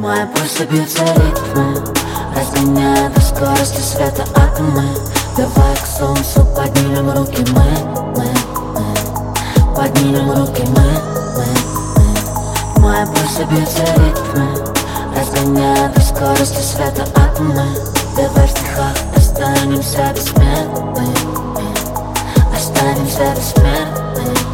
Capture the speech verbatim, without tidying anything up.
Моя пульсы бьются ритмы, разгоняя до скорости света атомы. Давай к солнцу поднимем руки мы, мы, мы. Поднимем руки мы, мы, мы. Моя пульсы бьются ритмы, разгоняя до скорости света атомы. Давай в стихах останемся бессмертны, останемся бессмертны.